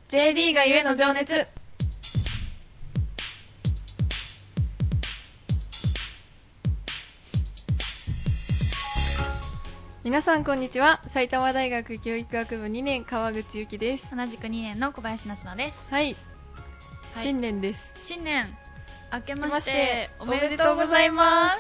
J リーガゆえの情熱。皆さんこんにちは。埼玉大学教育学部2年川口ゆきです。 同じく2年の小林夏菜です。 はい、新年です。 新年明けましておめでとうございます。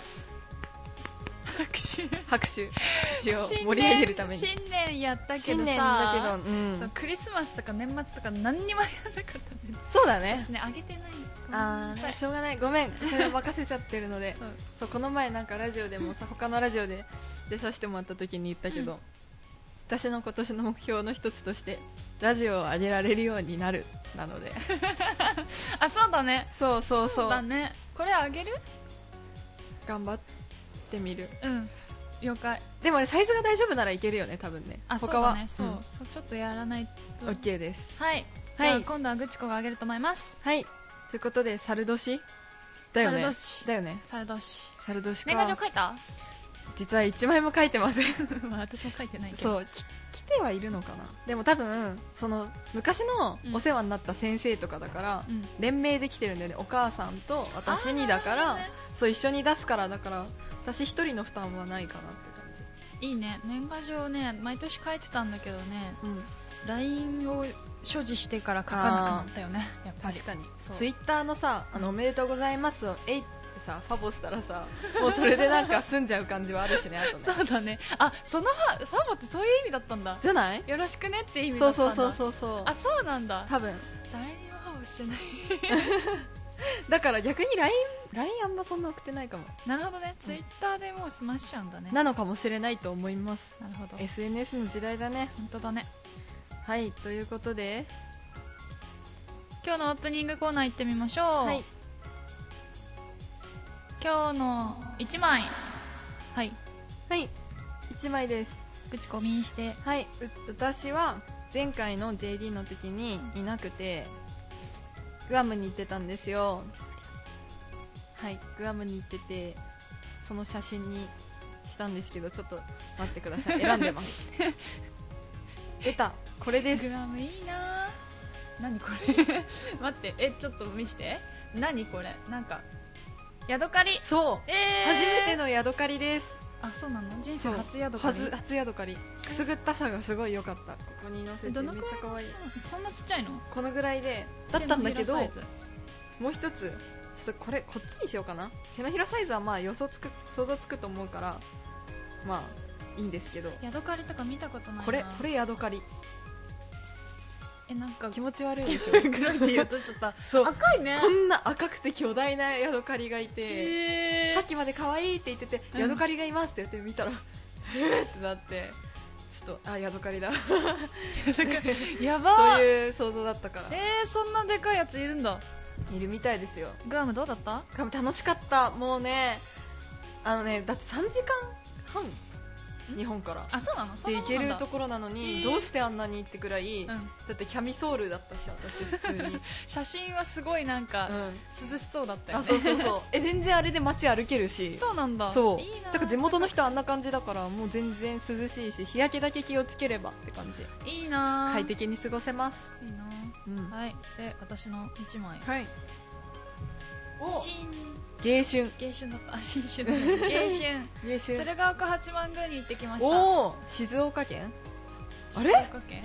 拍手一応盛り上げるために。 新年やったけどさ、 新年だけど、 そうクリスマスとか年末とか何にもやらなかったね。 そうだね。 私ねあげてない。 しょうがない、ごめん、それ任せちゃってるのでそうこの前なんかラジオでもさ、他のラジオで出させてもらった時に言ったけど、私の今年の目標の一つとしてラジオを上げられるようになるなのであ、そうだね。 そうだね。これあげる？ 頑張ってみる。 了解。 でもあれサイズが大丈夫ならいけるよね、多分ね。他はそうちょっとやらないと。 OK です。 はい、じゃあ今度はぐちこがあげると思います。 はい、ということで猿年だよね。 猿年か。 年賀状書いた？ 実は1枚も書いてません私も書いてないけど。 そう来てはいるのかな。でも多分その昔のお世話になった先生とかだから、連名で来てるんだよね。お母さんと私にだから、そう一緒に出すからだから私一人の負担はないかなって感じ。いいね。年賀状ね毎年書いてたんだけどね、LINE を所持してから書かなくなったよね。やっぱり確かにツイッターのさ、おめでとうございますをえいってさファボしたらさ、もうそれでなんか済んじゃう感じはあるしね。あとねそうだね。あ、そのファボってそういう意味だったんだ。 じゃない？ よろしくねって意味だったんだ。 そうあ、そうなんだ。 多分誰にもファボしてないだから逆に LINE あんまそんな送ってないかも。 なるほどね。ツイッターでもう済ましちゃうんだね。 なのかもしれないと思います。 なるほど。 SNS の時代だね。 本当だね。 はい、ということで今日のオープニングコーナー行ってみましょう。はい、今日の1枚。はい 1枚です。 ぐちこ見して。 はい、私は前回の JD の時にいなくてグアムに行ってたんですよ。はい、グアムに行っててその写真にしたんですけど、ちょっと待ってください。選んでます出た、これです。 グアムいいな。何これ待って、ちょっと見して。何これ、なんかヤドカリ。 そう、初めてのヤドカリです。 あ、そうなの？人生初ヤドカリ。 初ヤドカリ。くすぐったさがすごい良かった。ここに乗せてめっちゃ可愛い。 そんなちっちゃいの？ このぐらいでだったんだけど、もう一つちょっとこっちにしようかな。手のひらサイズはまあ想像つくと思うからまあいいんですけど、 ヤドカリとか見たことないな。 これヤドカリ。 なんか気持ち悪いでしょ黒いって言おうとしちゃったそう、 赤いね。 こんな赤くて巨大なヤドカリがいて、さっきまで可愛いって言ってて、ヤドカリがいますって言って見たらってなって、ちょっとヤドカリだやば。 そういう想像だったから。 そんなでかいやついるんだ。 いるみたいですよ。 グアムどうだった？ グアム楽しかった。もうね、だって3時間半日本からあ、そうなの？ で行けるところなのに、どうしてあんなにってくらい、だってキャミソールだったし、私普通に写真はすごいなんか、涼しそうだったよね。 そう全然あれで街歩けるし。そうなんだ。 そう、 いいな。 だから地元の人あんな感じだから、もう全然涼しいし、日焼けだけ気をつければって感じ。 いいな。 快適に過ごせます。 いいな。はい、で私の1枚。 はい、 新迎春だった。新春だね。迎春鶴岡八幡宮に行ってきました。 おー、静岡県？あれ？ 静岡県？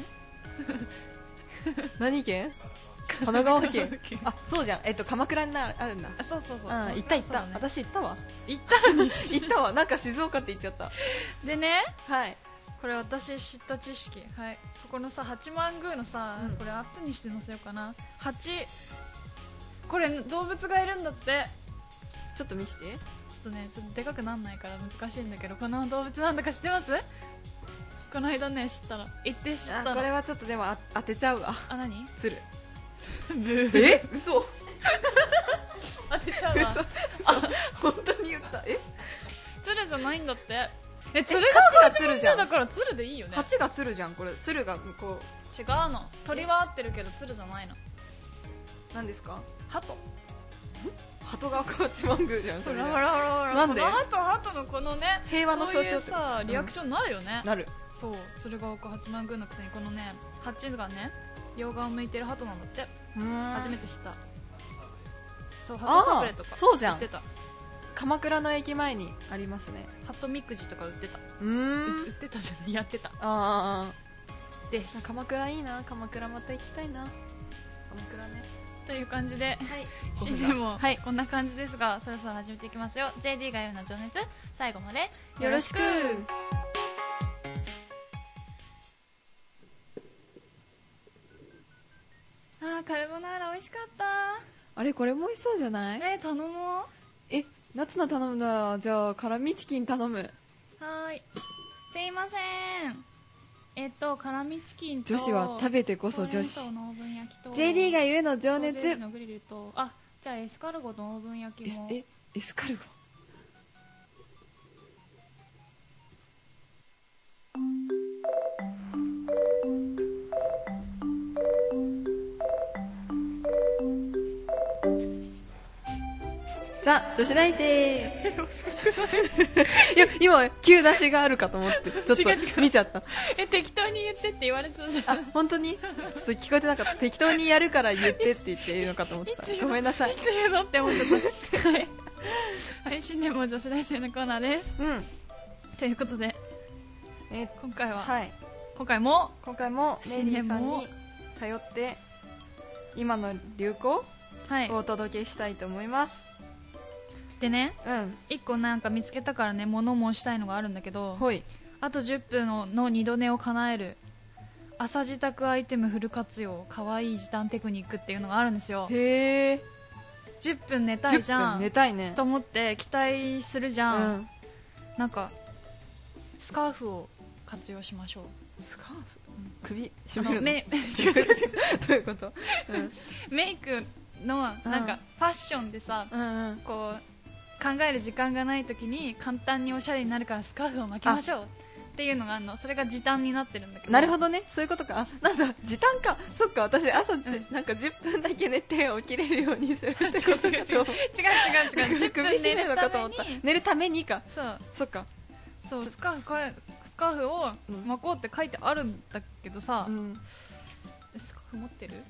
何県？神奈川県あ、そうじゃん。鎌倉にあるんだ。 そう行った、私行ったわ。 行ったのに行ったわ。なんか静岡って言っちゃった。 でね、 はい、 これ私知った知識。はい、ここのさ八幡宮のさ、これアップにして載せようかな。これ動物がいるんだって。 ちょっと見せて。 ちょっとね、ちょっとでかくなんないから難しいんだけど、この動物なんだか知ってます？この間ね、知ったの。行って知ったの。 これはちょっとでも当てちゃうわ。 何？ 鶴。 ブー。 嘘当てちゃうわ。 本当に言った。 鶴じゃないんだって。 鶴が鶴じゃん。 だから鶴でいいよね。 蜂が鶴じゃん。これ鶴がこう。違うの。鳥は合ってるけど鶴じゃないの。 何ですか？ 鳩。 鳩が八幡宮じゃん。それなんで？ この鳩のこのね、 平和の象徴ってさ、リアクションなるよね。 なる。 そう鶴岡八幡宮のくせにこのね8がね両側を向いてる鳩なんだって。初めて知った。そう鳩サブレとかそうじゃん売ってた。 鎌倉の駅前にありますね。 鳩みくじとか売ってた。 売ってたじゃない、やってたです。鎌倉いいな。鎌倉また行きたいな。鎌倉ね。 という感じで、 はい、 新年もはいこんな感じですが、そろそろ始めていきますよ。 JD が言うな情熱、最後までよろしく。 カルボナーラ美味しかった。 あれこれも美味しそうじゃない？ 頼もう。 夏菜頼むならじゃあ辛味チキン頼む。 はーい、すいません。辛味チキンと女子は食べてこそ女子。 ほうれん草のオーブン焼きと JD が言うの情熱。 ソーセージのグリルと、じゃあエスカルゴのオーブン焼きも。 エスカルゴ。ザ女子大生。いや今急出しがあるかと思ってちょっと見ちゃった。 適当に言ってって言われてたじゃん。 本当にちょっと聞こえてなかった。適当にやるから言ってって言っているのかと思った。ごめんなさい。 いつ言うのって思っちゃった。はい、新年も女子大生のコーナーです。ということで、今回は、今回もレイリーさんに頼って今の流行をお届けしたいと思います。 でね、1個なんか見つけたからね、物申したいのがあるんだけど、あと10分の二度寝を叶える朝自宅アイテムフル活用かわいい時短テクニックっていうのがあるんですよ。 へー、 10分寝たいじゃん。 10分寝たいねと思って期待するじゃん、なんかスカーフを活用しましょう。 スカーフ、首絞めるの？ 違うどういうこと？ メイクのなんかファッションでさ、こう考える時間がない時に簡単におしゃれになるからスカーフを巻きましょうっていうのがあるの。それが時短になってるんだけど。 なるほどね、そういうことか。なんだ時短か。そっか、私朝なんか10分だけ寝て起きれるようにするってことかと。違う 10分寝るために。 寝るためにか。 そっか。そうスカーフを巻こうって書いてあるんだけどさ、スカーフ持ってる？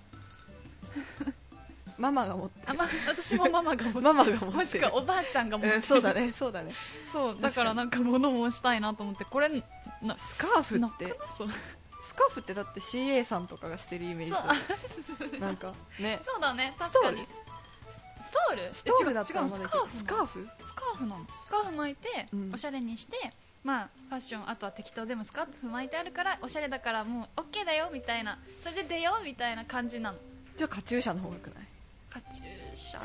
ママが持ってる。 私もママが持ってる。もしくはおばあちゃんが持ってる。 そうだね。そうだからなんか物申したいなと思って。これスカーフってスカーフってだって CA さんとかがしてるイメージだ。なんかね。 そうだね、確かに。ストールだったらスカーフなの。スカーフ巻いておしゃれにして、ファッションあとは適当でもスカーフ巻いてあるからおしゃれだからもう OK だよみたいな、それで出ようみたいな感じなの。 じゃあカチューシャの方がよくない？ カチューシャ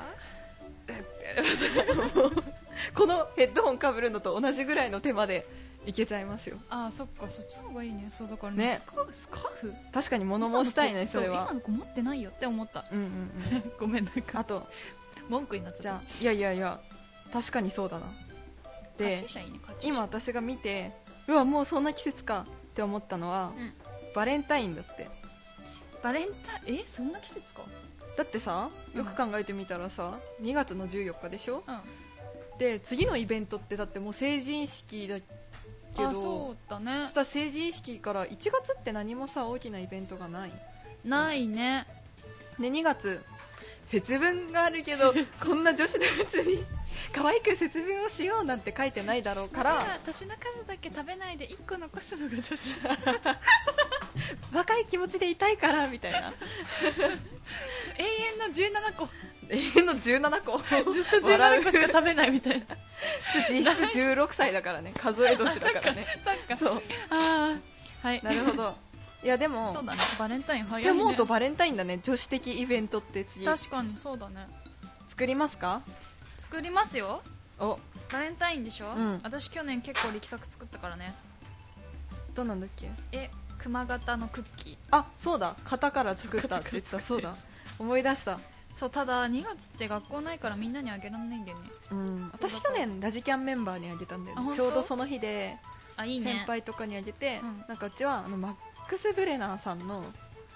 このヘッドホンかぶるのと同じぐらいの手間でいけちゃいますよ。 そっか、そっちの方がいいね。そうだからね、スカーフ確かに物申したいね。それは今の子持ってないよって思った。ごめん、なんかあと文句になっちゃった。 じゃあいや確かにそうだな。で今私が見てうわもうそんな季節かって思ったのは、バレンタインだって。 バレンタイン、そんな季節か。 だってさ、よく考えてみたらさ、2月の14日でしょ、で次のイベントってだってもう成人式だけど、 そうだね。 そしたら成人式から1月って何もさ大きなイベントがないね。 で2月節分があるけどこんな女子のうちに可愛く節分をしようなんて書いてないだろうから、 年の数だけ食べないで1個残すのが女子若い気持ちでいたいからみたいな永遠の17個永遠の17個ずっと17個しか食べないみたいな実質16歳だからね、数え年だからね。そうはい、 なるほど。いやでもそうだね、バレンタイン早いね。 って思うとバレンタインだね、女子的イベントって次。 確かにそうだね。 作りますか？ 作りますよ。バレンタインでしょ、私去年結構力作作ったからね。 どうなんだっけ？ 熊型のクッキー。 そうだ、型から作ったって言ってた。そうだ、思い出した。 そうただ2月って学校ないからみんなにあげられないんだよね。 私去年ラジキャンメンバーにあげたんだよね。ちょうどその日でいい、ね、 先輩とかにあげて、なんかうちはマックス・ブレナーさんの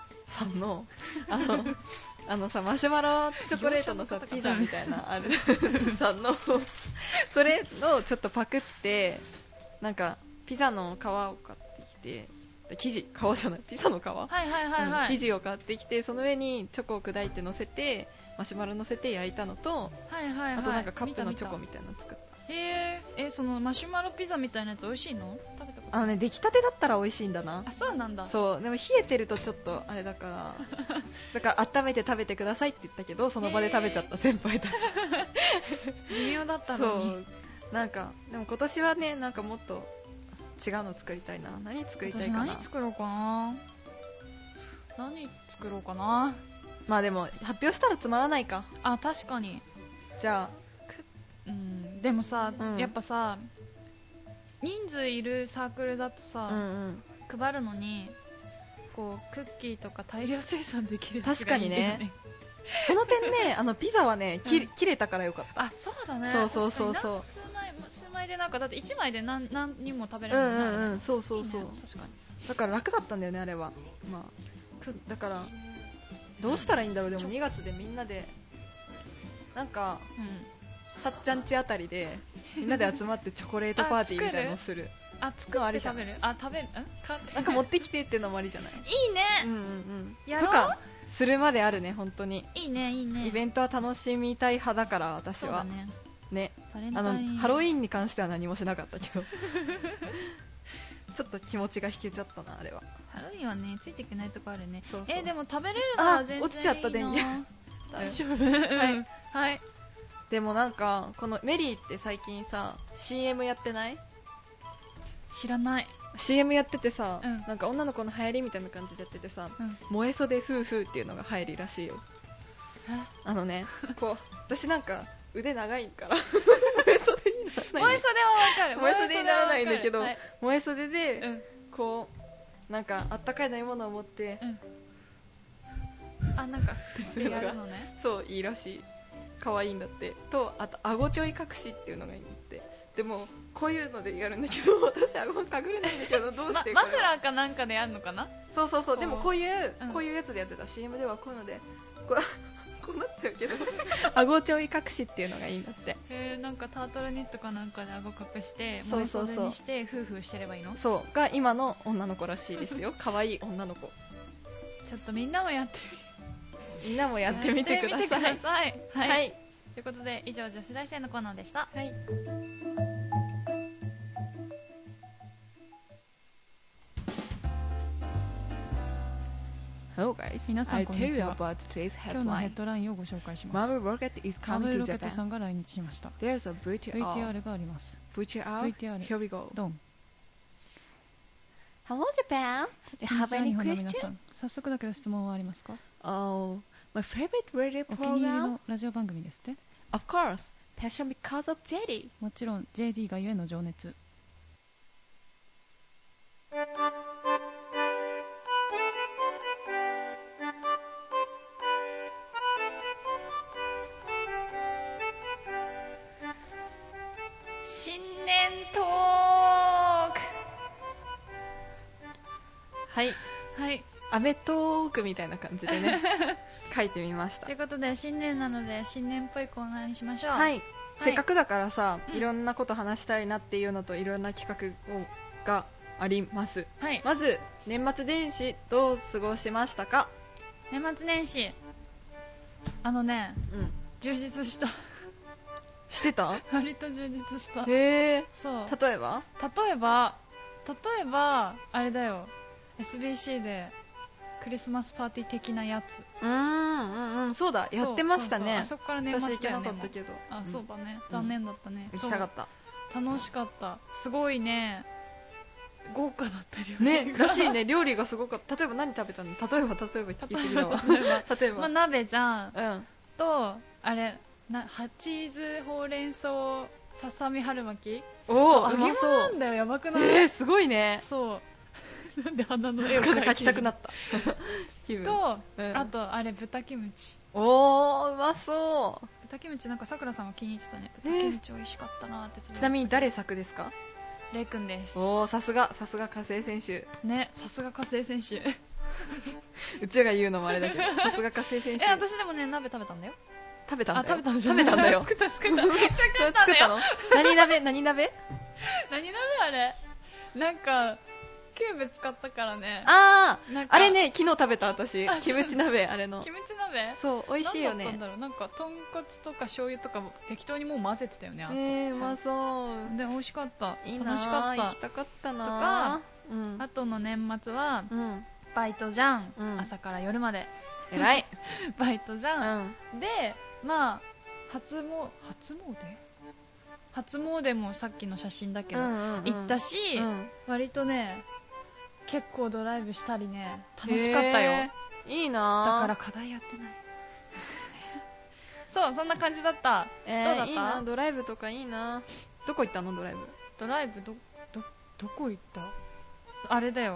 さマシュマロチョコレートのさピザみたいなあるさんのそれをちょっとパクってなんかピザの皮を買ってきて、生地、皮じゃない、ピザの皮、生地を買ってきて、その上にチョコを砕いて乗せて、マシュマロ乗せて焼いたのと、あとなんかカップのチョコみたいなの作った。 そのマシュマロピザみたいなやつ美味しいの？食べたこと出来たてだったら美味しいんだな。 あ、そうなんだ。 そう、でも冷えてるとちょっとあれだからだから温めて食べてくださいって言ったけど、その場で食べちゃった先輩たち微妙だったのに。 そうなんかでも今年はね、なんかもっと違うの作りたいな。何作りたいかな。 何作ろうかな。何作ろうかな。 まあでも発表したらつまらないか。 あ、確かに。 じゃあでもさ、やっぱさ、人数いるサークルだとさ、配るのにこうクッキーとか大量生産できるやつがいいんだよね。確かにねその点ね、ピザはね、切れたからよかった。 あ、そうだね。 そう数枚でなんかだって1枚で何人も食べれるもんね。 そう、 確かに。 だから楽だったんだよね、あれは。まあだからどうしたらいいんだろう。でも2月でみんなでなんか、さっちゃんちあたりでみんなで集まってチョコレートパーティーみたいなのをする。 作って食べる。食べる。 なんか持ってきてっていうのもありじゃない。いいね。 やろうとかするまであるね、本当に。 いいね。 イベントは楽しみたい派だから私は。ね。ハロウィーンに関しては何もしなかったけどちょっと気持ちが引けちゃったな、あれは。 ハロウィーンはね、ついていけないとこあるね。 そうでも食べれるなら全然いいな。 落ちちゃった電源大丈夫。はい。 でもなんかこのメリーって最近さ CM やってない？ 知らない。 CM やっててさ、なんか女の子の流行りみたいな感じでやっててさ、燃え袖夫婦っていうのが流行りらしいよ。こう私なんか腕長いから燃え袖にならない。 燃え袖はわかる。 燃え袖にならないんだけど、燃え袖でこうなんかあったかい飲み物を持って、 なんかやるのね。 そういいらしい。可愛いんだってと、あと顎ちょい隠しっていうのがいいんだって。でもこういうのでやるんだけど、私顎隠れないんだけど、どうしてマフラーかなんかでやるのかな。 そうでもこういうやつでやってた。 CM ではこういうのでこうなっちゃうけど顎ちょい隠しっていうのがいいんだって。 なんかタートルニットかなんかで顎隠して燃え袖にして夫婦してればいいの。 そうが今の女の子らしいですよ。可愛い女の子。 ちょっとみんなもやってみてください。 はい、ということで以上女子大生のコーナーでした。はい。 Hello guys, 皆さんこんにちは。 今日のヘッドラインをご紹介します。 マーベルロケット is マー coming ベ to ルロケット Japan. さんが来日しました。 There's a VTR があります。 VTR Here we go. ドン。 Hello Japan. Do you have any 日本の皆 question? さん、早速だけど質問はありますか？ Oh, my favorite radio お気に入り program? のラジオ番組ですって。 Of course, passion because of JD. もちろん JD がゆえの情熱。新年トーク。はい、 アメトークみたいな感じでね書いてみました。 ということで新年なので新年っぽいコーナーにしましょう。 はい、せっかくだからさ、いろんなこと話したいなっていうのといろんな企画があります。まず年末年始どう過ごしましたか？ 年末年始充実してた？ 割と充実した。 へえ。 そう。 例えばあれだよ、 SBC でクリスマスパーティー的なやつ。 そうだ、やってましたね。 あそこから年末だよね。 私行けなかったけど。 そうだね、残念だったね。 行きたかった。 楽しかった。すごいね、豪華だった料理ね、らしいね。料理がすごかった。例えば何食べたの？例えば聞きすぎだわ。例えば鍋じゃん、とあれチーズほうれん草ささみ春巻き。揚げ物なんだよ。やばくない？ すごいね。 そうなんで鼻の絵を描きたくなったと、あとあれ豚キムチ。 おー、うまそう。 豚キムチなんかさくらさんが気に入ってたね。豚キムチ美味しかったなって。 ちなみに誰作ですか？ レイくんです。 おー、さすが火星選手ね。さすが火星選手うちが言うのもあれだけど、さすが火星選手。 私でもね、鍋食べたんだよ。 食べたんだよ。 作っためっちゃ食ったの。 何鍋あれなんかキューブ使ったからね。 あれね、昨日食べた私。キムチ鍋、あれの。 キムチ鍋？ そう、美味しいよね。 なんだったんだろう、なんか豚骨とか醤油とか適当にもう混ぜてたよね。 うまそう。 で美味しかった。 いいな、 楽しかった。 行きたかったな。 とか、あとの年末はバイトじゃん。朝から夜まで。 偉い。 バイトじゃん。で、まあ初詣もさっきの写真だけど行ったし、割とね結構ドライブしたりね、楽しかったよ。 いいな。 だから課題やってない。そう、そんな感じだった。どうだった？ いいな、ドライブとかいいな。どこ行ったの？ドライブどこ行った？あれだよ、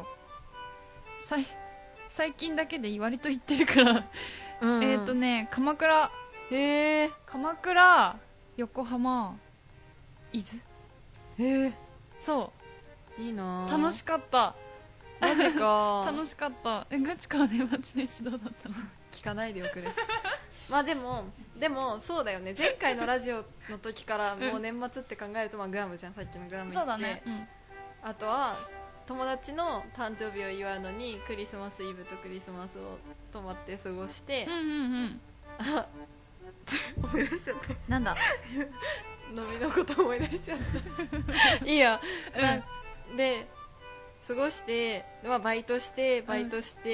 最近だけで割と行ってるから鎌倉、鎌倉、横浜、伊豆。 そういいな。 楽しかった。 マジか。 楽しかった。ガチか。年末年始どうだったの？ 聞かないでおくれ。まあでもそうだよね、前回のラジオの時からもう年末って考えると、まあグアムじゃん、さっきのグアム行って。 そうだね、 あとは友達の誕生日を祝うのにクリスマスイブとクリスマスを泊まって過ごして、思い出しちゃった。 なんだ飲みのこと思い出しちゃったいいや、で過ごして、まあ、バイトして引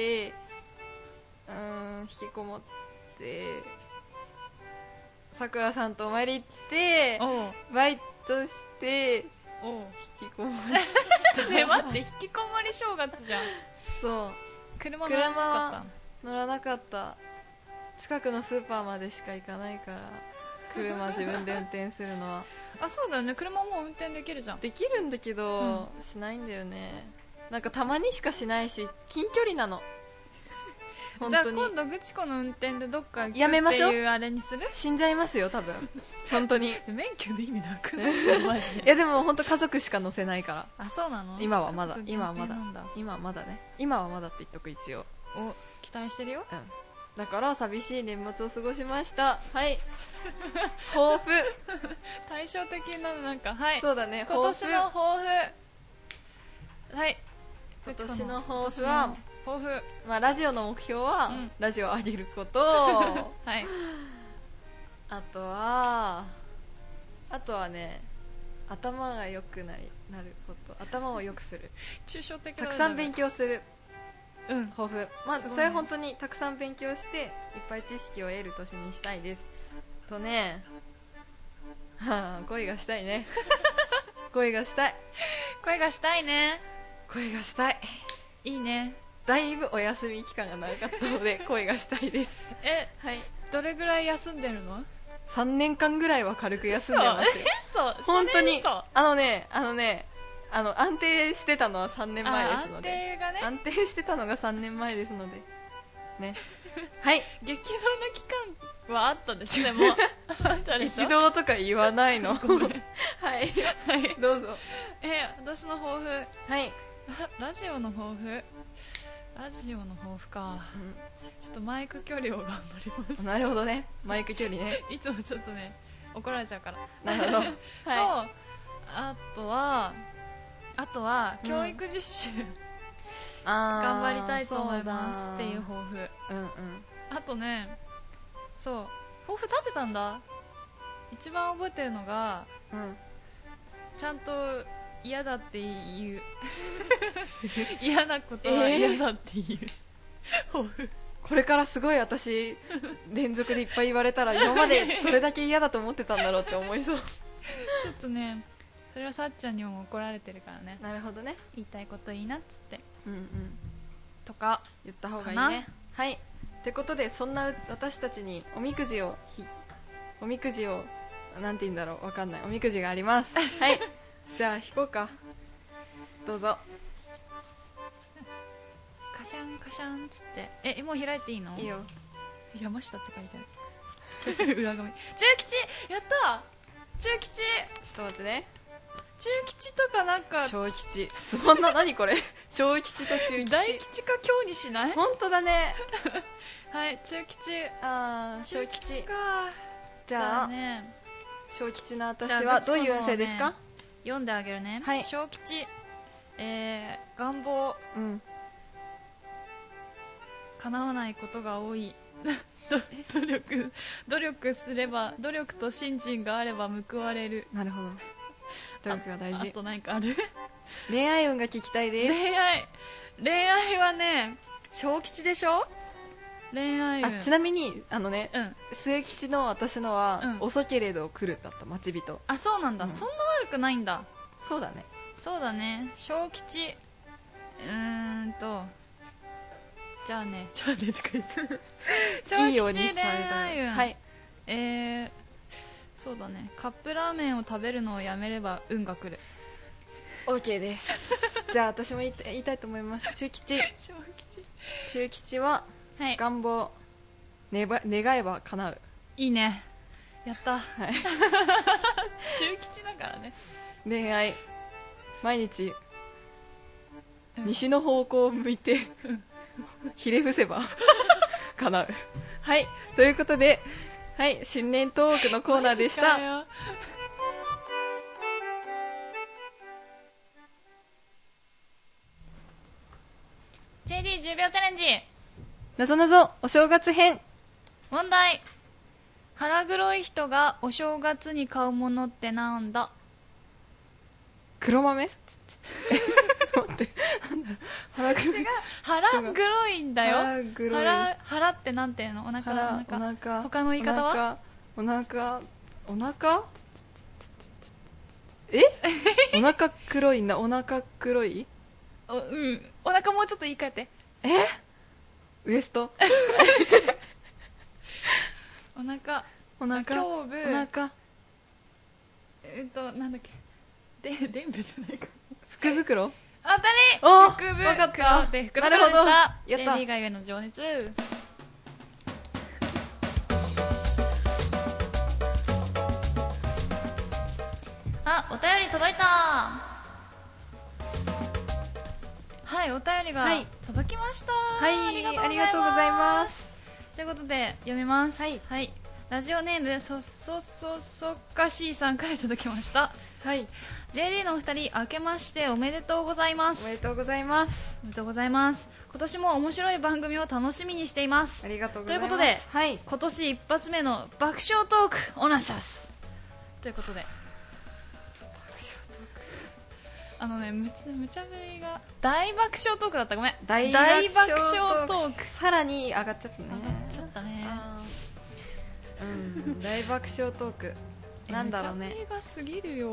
きこもってさくらさんとお参り行ってバイトして引きこもってね、待って、引きこもり正月じゃん。 そう、 車乗らなかった？ 乗らなかった。近くのスーパーまでしか行かないから、車自分で運転するのはそうだよね、車も運転できるじゃん。 できるんだけど、しないんだよね。なんかたまにしかしないし、近距離なの。本当に。 じゃあ今度グチコの運転でどっか行くってやめましょう。 いうあれにする？ 死んじゃいますよ多分。本当に免許の意味なくない？マジで。 いやでも本当家族しか乗せないから。 そうなの？ 今はまだね。今はまだって言っとく、一応。 期待してるよ。 だから寂しい年末を過ごしました。はい。抱負。 対照的なの、なんか、はい。 そうだね。 今年の抱負。はい。 今年の抱負は、まあラジオの目標は、ラジオを上げること。はい。あとはね、頭が良くなること。頭を良くする。 抽象的たくさん勉強する。抱負。まあそれ本当にたくさん勉強していっぱい知識を得る年にしたいですとね。恋がしたいね。恋がしたいね。恋がしたい。 いいね。 だいぶお休み期間が長かったので恋がしたいです。 はい。どれぐらい休んでるの ？3年間ぐらいは軽く休んでますよ。 そう本当に。安定してたのは3年前ですので、安定してたのが3年前ですのでね。はい。 激動の期間はあったでしょ。でも激動とか言わないの。はい、どうぞ。 私の抱負、 はい。 ラジオの抱負か、ちょっとマイク距離を頑張ります。 なるほどね、マイク距離ね。 いつもちょっとね怒られちゃうから。 なるほど。はい。 あとは教育実習、頑張りたいと思いますっていう抱負。あとね、そう抱負立てたんだ。一番覚えてるのが、ちゃんと嫌だっていう嫌なことは嫌だっていう抱負。 これからすごい私連続でいっぱい言われたら今までどれだけ嫌だと思ってたんだろうって思いそう。 ちょっとね、それはさっちゃんにも怒られてるからね。 なるほどね。 言いたいこといいなっつって、とか言った方がいいね。はい。ってことで、そんな私たちにおみくじをなんて言うんだろう、わかんない。おみくじがあります。はい。じゃあ引こうか。どうぞ。 カシャンカシャンっつって。もう開いていいの？ いいよ。 山下って書いてある。裏紙。中吉、やった。中吉。ちょっと待ってね。 中吉とかなんか小吉、そんな、何これ。小吉と中吉、 大吉か今日にしない？ 本当だね。 はい、中吉。 小吉か。 じゃあね、小吉の私はどういう運勢ですか？ 読んであげるね。 はい。 小吉、 願望、 うん、 叶わないことが多い努力すれば、努力と信心があれば報われる。 なるほど、努力が大事。 あと何かある？ 恋愛運が聞きたいです。 恋愛はね、小吉でしょ。恋愛運。 ちなみに末吉の私のは、遅けれど来るだった。待ち人。 あ、そうなんだ、そんな悪くないんだ。 そうだね、 そうだね。小吉、じゃあねとか言って小吉恋愛運、 はい、 そうだね、カップラーメンを食べるのをやめれば運が来る。 OK ですじゃあ私も言いたいと思います。中吉は、はい、願望、願えば叶う。 いいね、やった、 はい、 中吉だからね。 恋愛、毎日、西の方向を向いてひれ伏せば叶う。はい、ということで、はい、新年トークのコーナーでした。 JD10 秒チャレンジ、 なぞなぞお正月編。 問題、腹黒い人がお正月に買うものってなんだ？ 黒豆待って、なんだろう、腹黒いんだよ。腹ってなんていうの？お腹。他の言い方は？ お腹お腹黒いんだ。お腹黒い？ うん、お腹もうちょっと言い換えて。 ウエストお腹、 胸部、お腹、 なんだっけ、伝部じゃないか、 福袋。 当たり。福袋で福袋でした。JD がゆえの情熱。あ、お便り届いた。はい、お便りが届きました。 はい、ありがとうございます。 ということで読みます。はい、ラジオネームそっかしーさんからいただきました。 はい、 JD のお二人、明けましておめでとうございます。 おめでとうございます。 おめでとうございます。今年も面白い番組を楽しみにしています。 ありがとうございます。 ということで、 はい、 今年一発目の爆笑トークおなしゃす。ということで、無茶ぶりが大爆笑トークだった。ごめん、大爆笑トークさらに上がっちゃったね。大爆笑トークなんだろうね。 無茶ぶりが過ぎるよ。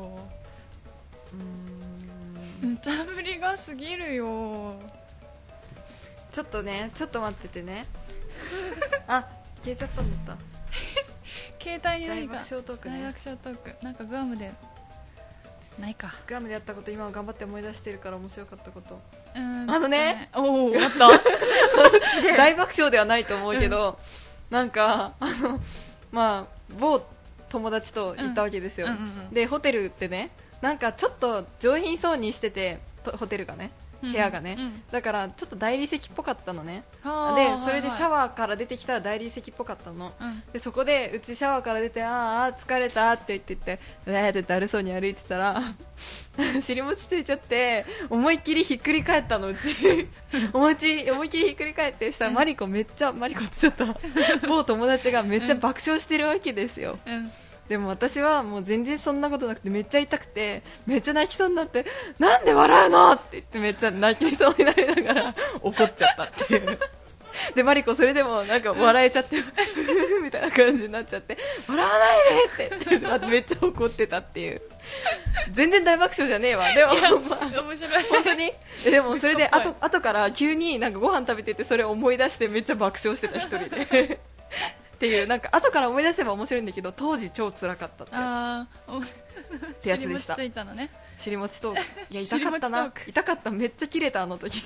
無茶ぶりが過ぎるよ。 ちょっと待っててねあ、消えちゃったんだった携帯に何か大爆笑トークね。大爆笑トーク、なんかグアムでないか。 グアムでやったこと、今頑張って思い出してるから。面白かったこと、 おあった大爆笑ではないと思うけど、なんか某友達と行ったわけですよ。でホテルってね、なんかちょっと上品そうにしてて、ホテルがね、部屋がね、だからちょっと大理石っぽかったのね。でそれでシャワーから出てきたら大理石っぽかったの。でそこでうちシャワーから出て、ああ疲れたって言ってだるそうに歩いてたら尻餅ついちゃって思いっきりひっくり返ったの。うち思いっきりひっくり返って、したらマリコって言っちゃった某友達がめっちゃ爆笑してるわけですよ。でも私はもう全然そんなことなくて、めっちゃ痛くてめっちゃ泣きそうになって、なんで笑うのって言ってめっちゃ泣きそうになりながら怒っちゃったっていうでマリコそれでもなんか笑えちゃってみたいな感じになっちゃって、笑わないでって言ってめっちゃ怒ってたっていう。全然大爆笑じゃねえわ。でも面白い本当に。でもそれで後から急になんかご飯食べてて、それを思い出してめっちゃ爆笑してた、一人でっていう、なんか後から思い出せば面白いんだけど、当時超辛かったってやつでした。 尻餅ついたのね。 尻餅トーク、いや痛かったな。痛かった、めっちゃ切れたあの時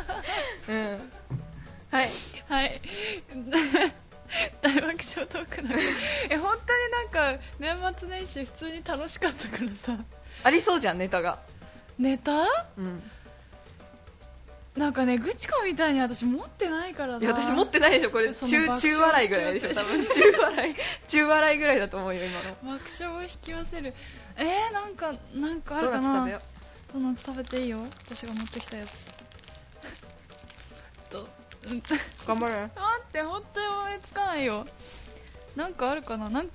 はい大爆笑トークなんか本当になんか年末年始普通に楽しかったからさ。 ありそうじゃん、ネタが。 ネタ？なんかね、グチコみたいに私持ってないからな。 いや私持ってないでしょ、これ中笑いぐらいでしょ多分。中笑いぐらいだと思うよ今の。 爆笑を引き寄せる。なんかあるかな。 ドーナツ食べていいよ、私が持ってきたやつ頑張れ。 待って、本当に思いつかないよ。なんかあるかな。 頑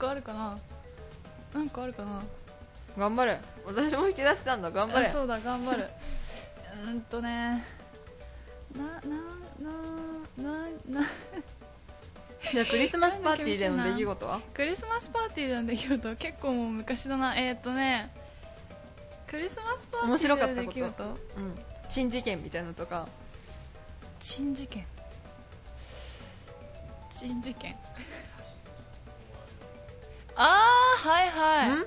張れ。私も引き出したんだ。頑張れ。 そうだ、頑張るじゃあクリスマスパーティーでの出来事は？ クリスマスパーティーでの出来事結構もう昔だな。クリスマスパーティーで面白かったこと、 出来事、 珍事件みたいなのとか。 珍事件はいはい。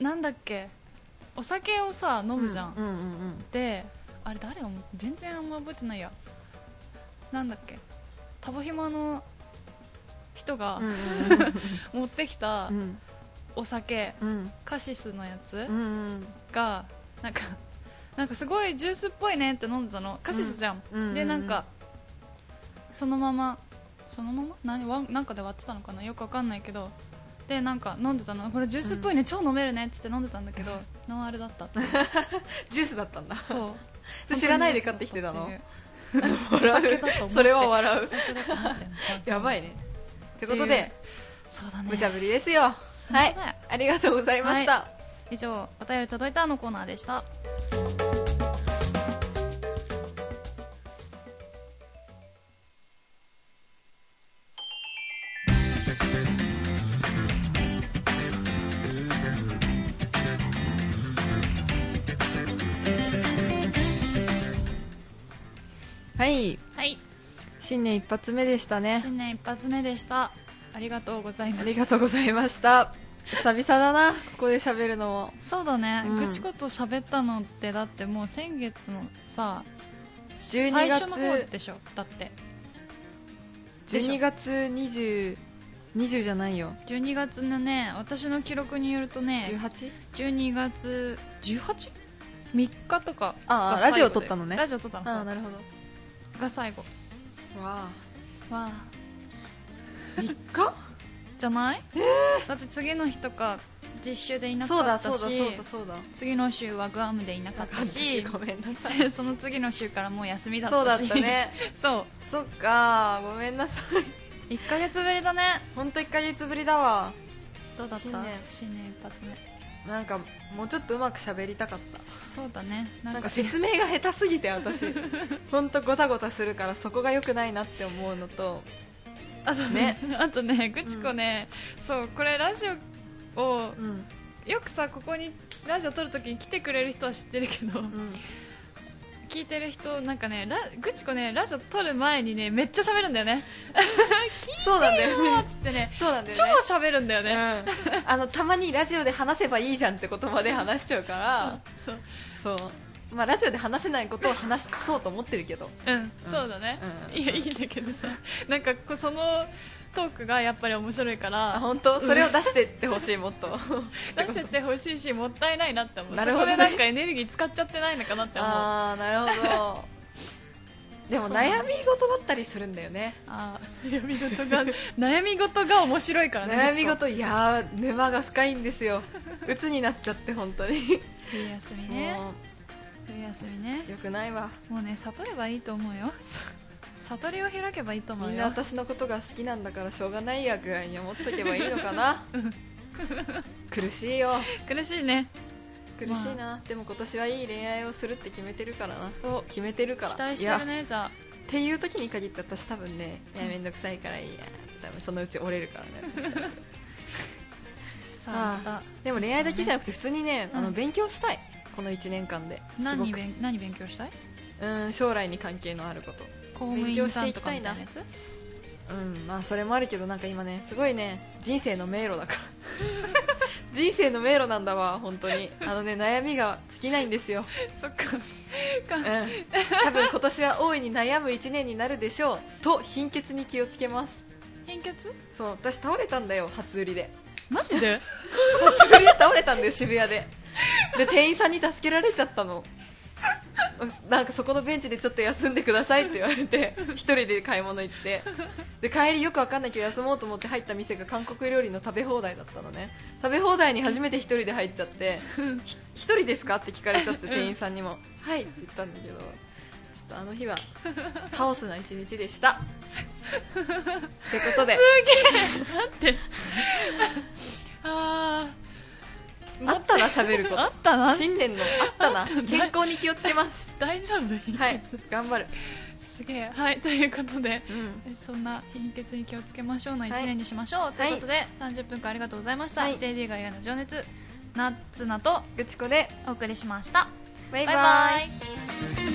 なんだっけ、お酒をさ飲むじゃん、であれ誰が全然あんま覚えてないや。なんだっけ、タボヒマの人が持ってきたお酒、カシスのやつがなんかすごいジュースっぽいねって飲んでたの。カシスじゃん、でなんかそのままなんかで割ってたのかな、よくわかんないけど、でなんか飲んでたの。これジュースっぽいね、超飲めるねって飲んでたんだけど、ノンアルだったジュースだったんだ。 そう知らないで買ってきてたの？ それは笑う。 お酒だと思ってんのやばいね。ってことで、 そうだね、 無茶ぶりですよ。はい、ありがとうございました。 以上、お便り届いたのコーナーでした。 はい、新年一発目でしたね。 新年一発目でした。ありがとうございました。 ありがとうございました。久々だな、ここで喋るのも。 そうだね、ぐちこと喋ったのってだってもう先月のさ 12月最初の方でしょ。だって 12月20じゃないよ、 12月のね、私の記録によるとね 12月 18?3 日とかがラジオ撮ったのね。 ラジオ撮ったの。そう、 なるほど。 が最後。 わあ 3日じゃない？だって次の日とか実習でいなかったし、 そうだ次の週はグアムでいなかったし、 ごめんなさいその次の週からもう休みだったし。 そうだったねそっか、ごめんなさい。1ヶ月ぶりだね。 ほんと1ヶ月ぶりだわ。 どうだった？新年一発目。 なんかもうちょっとうまく喋りたかった。 そうだね、 なんか説明が下手すぎて私ほんとゴタゴタするから、そこが良くないなって思うのと、 あとね、ぐちこね、そう、これラジオを、よくさ、ここにラジオ撮るときに来てくれる人は知ってるけど、聞いてる人、なんかね、ぐちこね、ラジオ撮る前にね、めっちゃ喋るんだよねそうなんだよね、 つってね、 そうなんだよね、 超喋るんだよね、 たまにラジオで話せばいいじゃんって言葉で話しちゃうからそうまあ、ラジオで話せないことを話そうと思ってるけど、 そうだね、いや、いいんだけどさ、なんかそのトークがやっぱり面白いから、 本当それを出していってほしい、もっと出してってほしいし、もったいないなって思う。 なるほどね、 そこでなんかエネルギー使っちゃってないのかなって思う。 なるほどでも悩み事だったりするんだよね。 悩み事が面白いからね。 悩み事、いやー、沼が深いんですよ鬱になっちゃって、本当に冬休みね、冬休みね、 よくないわ。 もうね、悟ればいいと思うよ悟りを開けばいいと思うよ。 みんな私のことが好きなんだからしょうがないやぐらいに思っとけばいいのかな苦しいよ。 苦しいね、 苦しいな、でも今年はいい恋愛をするって決めてるからな。決めてるから、 期待してるね。じゃあっていう時に限って私多分ね、めんどくさいからいいや、多分そのうち折れるからねさあ、またでも恋愛だけじゃなくて普通にね、勉強したい、この1年間で。 何勉強したい？ 将来に関係のあること、 公務員さんとかみたいなやつ？ まあそれもあるけど、なんか今ね、すごいね、人生の迷路だから人生の迷路なんだわ、本当に。悩みが尽きないんですよそっか多分今年は大いに悩む1年になるでしょうと、貧血に気をつけます。 貧血？ そう、私倒れたんだよ、初売りで。 マジで初売りで倒れたんだよ、渋谷で。で店員さんに助けられちゃったの。 なんかそこのベンチでちょっと休んでくださいって言われて一人で買い物行って、で帰りよくわかんないけど休もうと思って入った店が韓国料理の食べ放題だったのね。食べ放題に初めて一人で入っちゃって一人ですかって聞かれちゃって、店員さんにもはいって言ったんだけど、ちょっとあの日はカオスな一日でしたってことで、 すげえ、待ってあったな、喋ること。 あったな、 新年のあったな。健康に気をつけます。 大丈夫？ はい、頑張る。 すげえ。はい、ということで、そんな貧血に気をつけましょうの1年にしましょう、ということで、30分間ありがとうございました。JD が嫌な情熱、ナッツナとぐちこでお送りしました。 バイバイ。